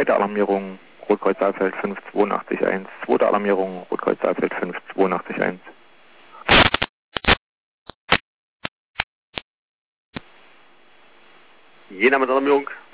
Zweite Alarmierung, Rotkreuz Saalfeld 5881. Zweite Alarmierung, Rotkreuz Saalfeld 5881. Jena mit Alarmierung.